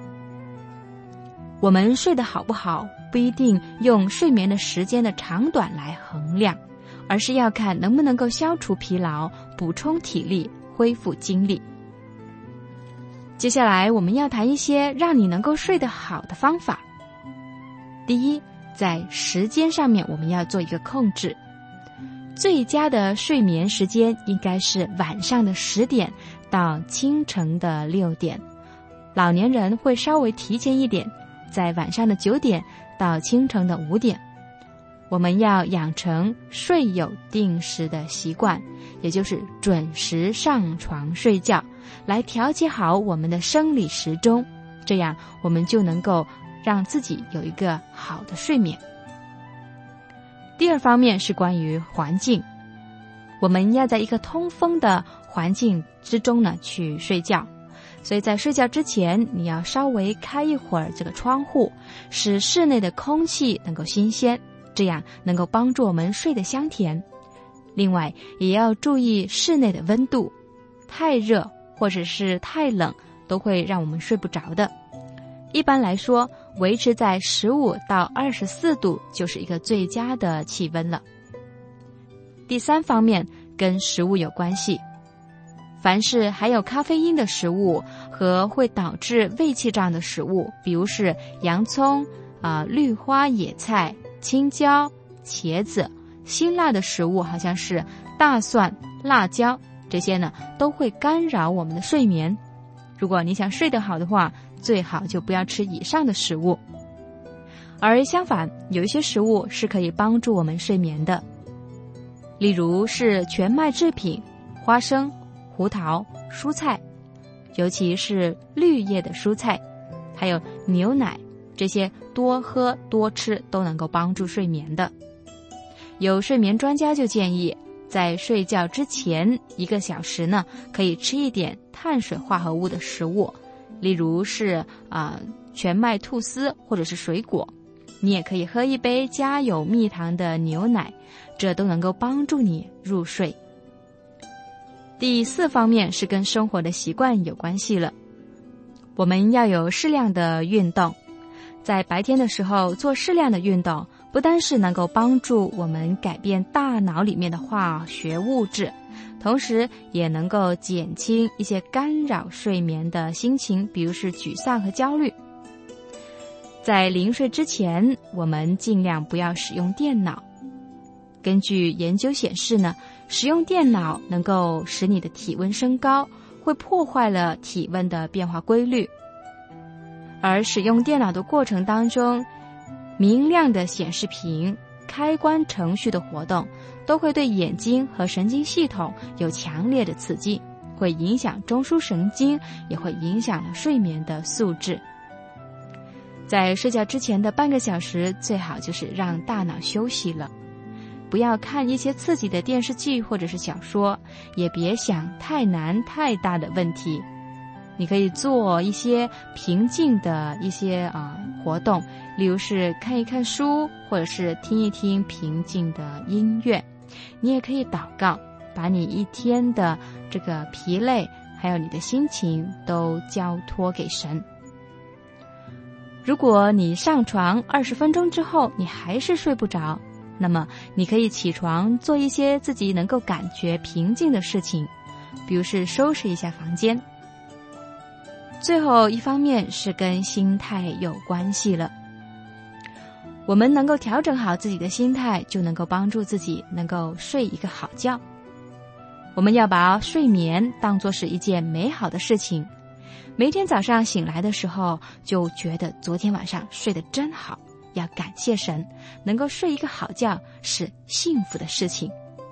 N: 我们睡得好不好，不一定用睡眠的时间的长短来衡量，而是要看能不能够消除疲劳，补充体力，恢复精力。接下来我们要谈一些让你能够睡得好的方法。第一，在时间上面我们要做一个控制。最佳的睡眠时间应该是晚上的十点到清晨的六点，老年人会稍微提前一点，在晚上的九点到清晨的五点。我们要养成睡有定时的习惯，也就是准时上床睡觉，来调节好我们的生理时钟，这样我们就能够让自己有一个好的睡眠。第二方面是关于环境，我们要在一个通风的环境之中呢去睡觉，所以在睡觉之前你要稍微开一会儿这个窗户，使室内的空气能够新鲜，这样能够帮助我们睡得香甜。另外也要注意室内的温度，太热或者是太冷都会让我们睡不着的。一般来说，维持在十五到二十四度就是一个最佳的气温了。第三方面跟食物有关系，凡是含有咖啡因的食物和会导致胃气胀的食物，比如是洋葱、啊、绿花野菜、青椒、茄子，辛辣的食物好像是大蒜、辣椒，这些呢都会干扰我们的睡眠。如果你想睡得好的话，最好就不要吃以上的食物。而相反，有一些食物是可以帮助我们睡眠的，例如是全麦制品、花生、胡桃、蔬菜，尤其是绿叶的蔬菜，还有牛奶，这些多喝多吃都能够帮助睡眠的。有睡眠专家就建议，在睡觉之前一个小时呢，可以吃一点碳水化合物的食物，例如是啊、呃、全麦吐司或者是水果。你也可以喝一杯加有蜜糖的牛奶，这都能够帮助你入睡。第四方面是跟生活的习惯有关系了。我们要有适量的运动，在白天的时候做适量的运动，不单是能够帮助我们改变大脑里面的化学物质，同时也能够减轻一些干扰睡眠的心情，比如是沮丧和焦虑。在临睡之前，我们尽量不要使用电脑。根据研究显示呢，使用电脑能够使你的体温升高，会破坏了体温的变化规律。而使用电脑的过程当中，明亮的显示屏、开关程序的活动，都会对眼睛和神经系统有强烈的刺激，会影响中枢神经，也会影响了睡眠的素质。在睡觉之前的半个小时，最好就是让大脑休息了，不要看一些刺激的电视剧或者是小说，也别想太难太大的问题。你可以做一些平静的一些啊、呃、活动，例如是看一看书，或者是听一听平静的音乐。你也可以祷告，把你一天的这个疲累还有你的心情都交托给神。如果你上床二十分钟之后你还是睡不着，那么你可以起床做一些自己能够感觉平静的事情，比如是收拾一下房间。最后一方面是跟心态有关系了。我们能够调整好自己的心态，就能够帮助自己能够睡一个好觉。我们要把睡眠当作是一件美好的事情，每天早上醒来的时候就觉得昨天晚上睡得真好，要感谢神，能够睡一个好觉是幸福的事情。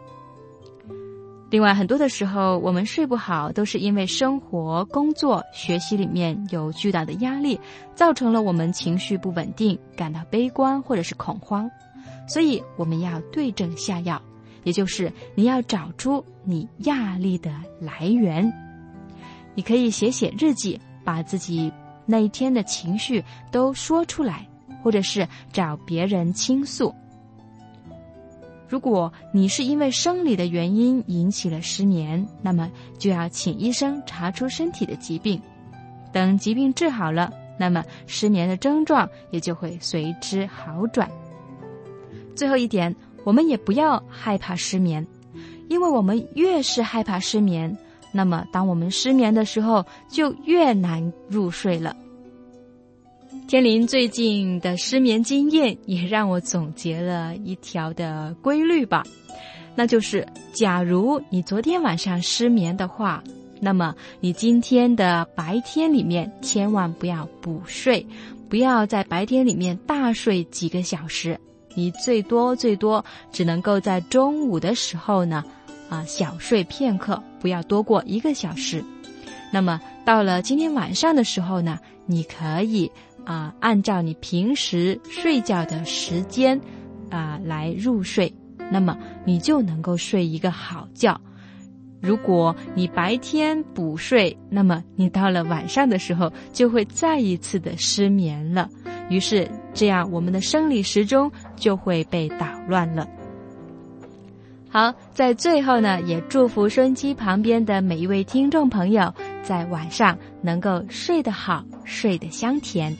N: 另外，很多的时候我们睡不好，都是因为生活、工作、学习里面有巨大的压力，造成了我们情绪不稳定，感到悲观或者是恐慌。所以我们要对症下药，也就是你要找出你压力的来源。你可以写写日记，把自己那一天的情绪都说出来，或者是找别人倾诉。 如果你是因为生理的原因引起了失眠，那么就要请医生查出身体的疾病。等疾病治好了，那么失眠的症状也就会随之好转。最后一点，我们也不要害怕失眠，因为我们越是害怕失眠，那么当我们失眠的时候就越难入睡了。天林最近的失眠经验也让我总结了一条的规律吧，那就是假如你昨天晚上失眠的话，那么你今天的白天里面千万不要补睡，不要在白天里面大睡几个小时，你最多最多只能够在中午的时候呢啊小睡片刻，不要多过一个小时。那么到了今天晚上的时候呢，你可以啊，按照你平时睡觉的时间啊来入睡，那么你就能够睡一个好觉。如果你白天补睡，那么你到了晚上的时候就会再一次的失眠了，于是这样我们的生理时钟就会被捣乱了。好，在最后呢，也祝福收音机旁边的每一位听众朋友在晚上能够睡得好，睡得香甜。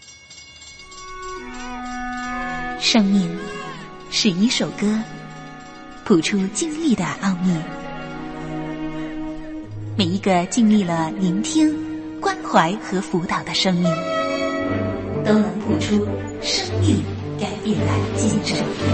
H: 生命是一首歌，谱出经历的奥秘。每一个经历了聆听、关怀和辅导的生命，都能谱出生命改变的见证。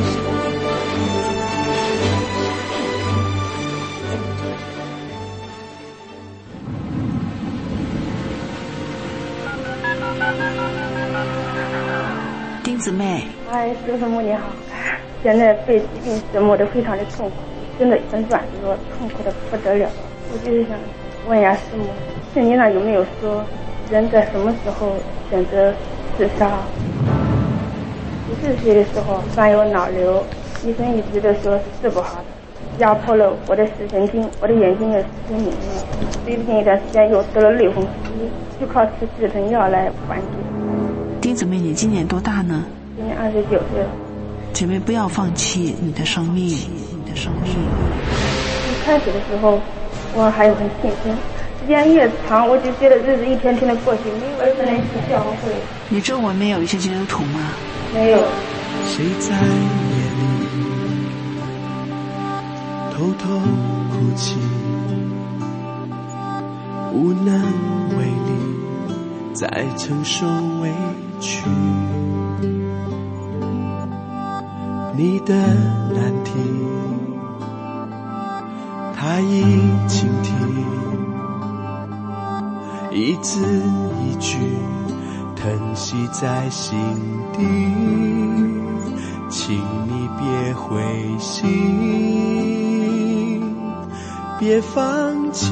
B: 丁姊妹，
O: 哎，师父母你好，现在被疾病折磨得非常的痛苦，真的很软弱，痛苦的不得了。我就是想问一下师母，圣经上有没有说人在什么时候选择自杀？十四岁的时候患有脑瘤，医生一直都说是治不好的，压迫了我的视神经，我的眼睛也失明了。最近一段时间又得了类风湿，就靠吃止疼药来缓解。
B: 丁姊妹，你今年多大呢？
O: 今年二十九岁了。
B: 姐妹，不要放弃你的生命，你的生命。
O: 一开始的时候，我还有很信心，时间越长，我就觉得日子一天天的过去，没有人能去教会。
B: 你周围没有一些基督徒吗？
O: 没有。
P: 谁在夜里偷偷哭泣，无能为力，在承受委屈，你的难题他已倾听，一字一句疼惜在心底，请你别灰心，别放弃。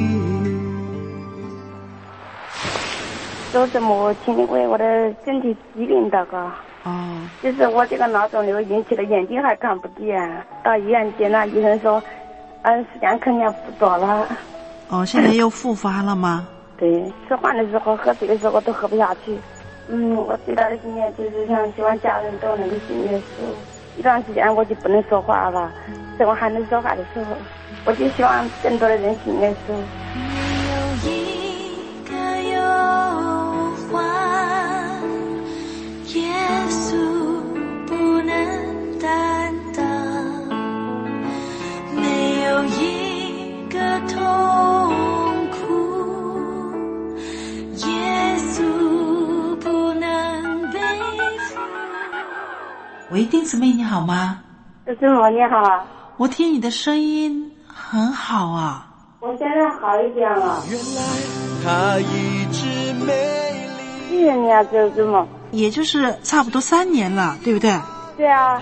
O: 周师母，请你为我的身体疾病祷告。
B: 哦，
O: 就是我这个脑肿瘤引起的眼睛还看不见，到医院检查，医生说，嗯，时间肯定不多了。
B: 哦，现在又复发了吗？
O: 对，吃饭的时候、喝水的时候都喝不下去。嗯，我最大的心愿就是想希望家人都能够信耶稣。一段时间我就不能说话了，等我还能说话的时候，我就希望更多的人信耶稣。
G: 没有一个忧患，耶稣不能担当，没有一个痛苦，耶稣不能背负。
B: 喂，丁姊妹你好吗？
O: 师母你好。
B: 我听你的声音很好啊。
O: 我现在好一点了。
P: 原来他一直美丽。
O: 谢谢你啊，周师母。
B: 也就是差不多三年了，对不对？
O: 对啊。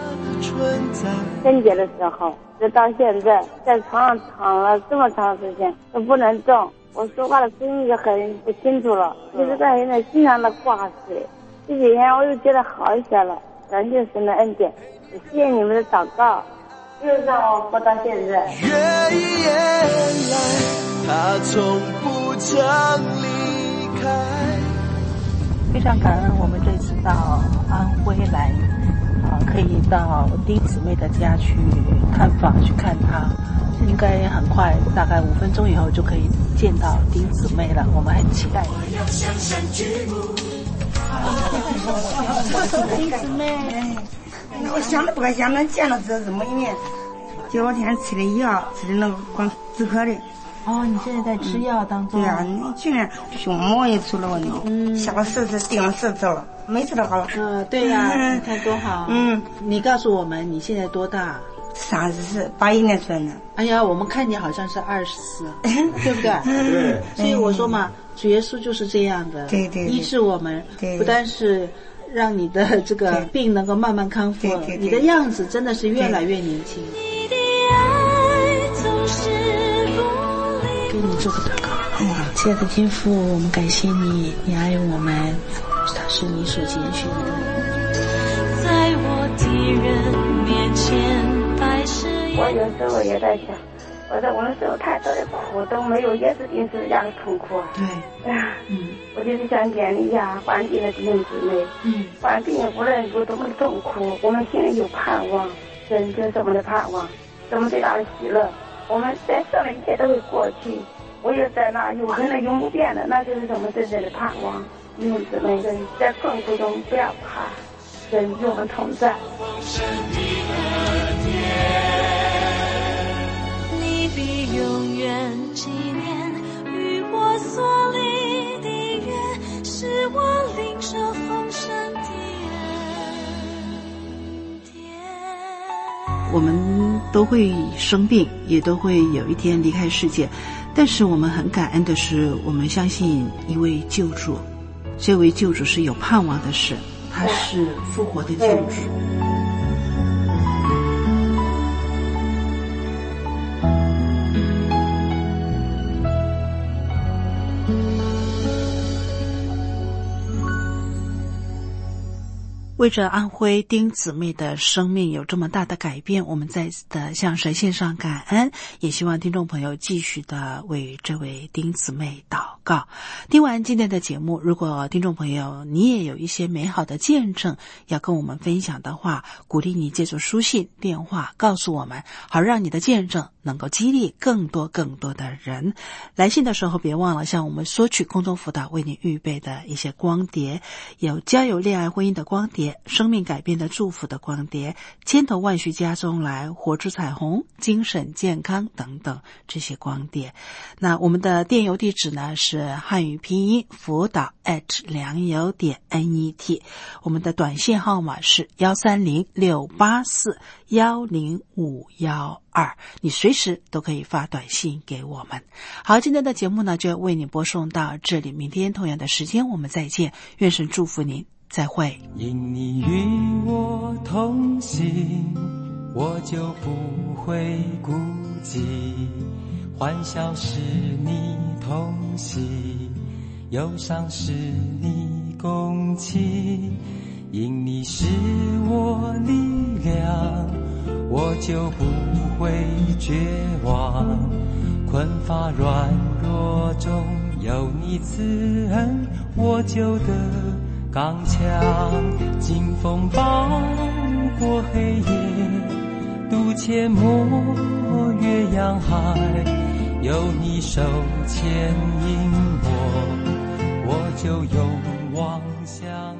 O: 春节的时候，直到现在，在床上躺了这么长时间都不能动，我说话的声音也很不清楚了，一直在现在经常的挂水。这几天我又觉得好一些了，感谢神的恩典，也谢谢你们的祷告，又让我活到现在。
P: 原来他从不曾离开。
B: 非常感恩我们这次到安徽来啊，可以到丁姊妹的家去探访，去看她。应该很快，大概五分钟以后就可以见到丁姊妹了，我们很期待。
Q: 丁姊妹，我想都不敢想，能见到这这么一面。这两天吃的药，吃的那个光止咳的。
B: 哦，你现在在吃药当中？
Q: 对啊，你去年胸膜也出了问题，嗯，下了十次，定了十次了，每次都好了。
B: 嗯，对呀、啊，嗯、你看多好。嗯，你告诉我们你现在多大？
Q: 三十四，八一年出生的。
B: 哎呀，我们看你好像是二十四，对不对？对。所以我说嘛，主耶稣就是这样的，
Q: 对对，
B: 医治我们，不但是让你的这个病能够慢慢康复，
Q: 对对，
B: 你的样子真的是越来越年轻。
G: 你的爱总是
B: 给你做个祷告。啊，亲爱的天父，我们感谢你，你爱我们，他是你所拣选的。
G: 在我的人面前摆设。
O: 我有时候也在想，我在我的时候太多的苦都没有耶稣定十字架的痛苦啊。
B: 对，
O: 啊，嗯，我就是想建立一下患病的弟兄姊妹，嗯，患病无论有多么的痛苦，我们心里有盼望，神就是我们的盼望，是我们最大的喜乐。我们在生的一切都会过去，我有在那永恒的永不变的，那就是我们真正的盼望。弟兄姊妹，在困苦中不要怕，神与我们同在。
G: 你必永远纪念与我所立的约，是我领受丰盛的恩典。
B: 我们都会生病，也都会有一天离开世界，但是我们很感恩的是，我们相信一位救主，这位救主是有盼望的事，他是复活的救主。为着安徽丁姊妹的生命有这么大的改变，我们再次的向神献上感恩，也希望听众朋友继续的为这位丁姊妹祷告。听完今天的节目，如果听众朋友你也有一些美好的见证要跟我们分享的话，鼓励你借助书信、电话告诉我们，好让你的见证能够激励更多更多的人。来信的时候别忘了向我们索取空中辅导为你预备的一些光碟，有交友、恋爱、婚姻的光碟，生命改变的祝福的光碟，千头万绪家中来，活出彩虹，精神健康等等这些光碟。那我们的电邮地址呢是汉语拼音辅导 at 良友点 net， 我们的短信号码是幺三零六八四幺零五幺二，你随时都可以发短信给我们。好，今天的节目呢就为你播送到这里，明天同样的时间我们再见，愿神祝福您，再会。
P: 因你与我同行，我就不会孤寂，欢笑是你同喜，忧伤是你共情，因你是我力量，我就不会绝望，困乏软弱中有你慈恩，我就得刚强，劲风暴过黑夜，渡阡陌越洋海，有你手牵引我，我就勇往向